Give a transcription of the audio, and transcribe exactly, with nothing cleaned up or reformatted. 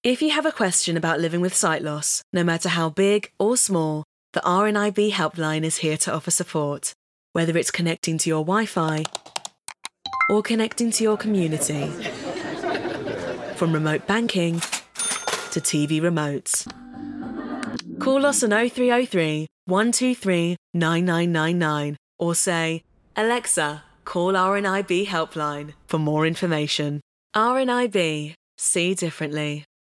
If you have a question about living with sight loss, no matter how big or small, the R N I B helpline is here to offer support, whether it's connecting to your Wi-Fi or connecting to your community. From remote banking to T V remotes. Call us on oh three oh three, one two three, nine nine nine nine or say, Alexa, call R N I B helpline for more information. R N I B. See differently.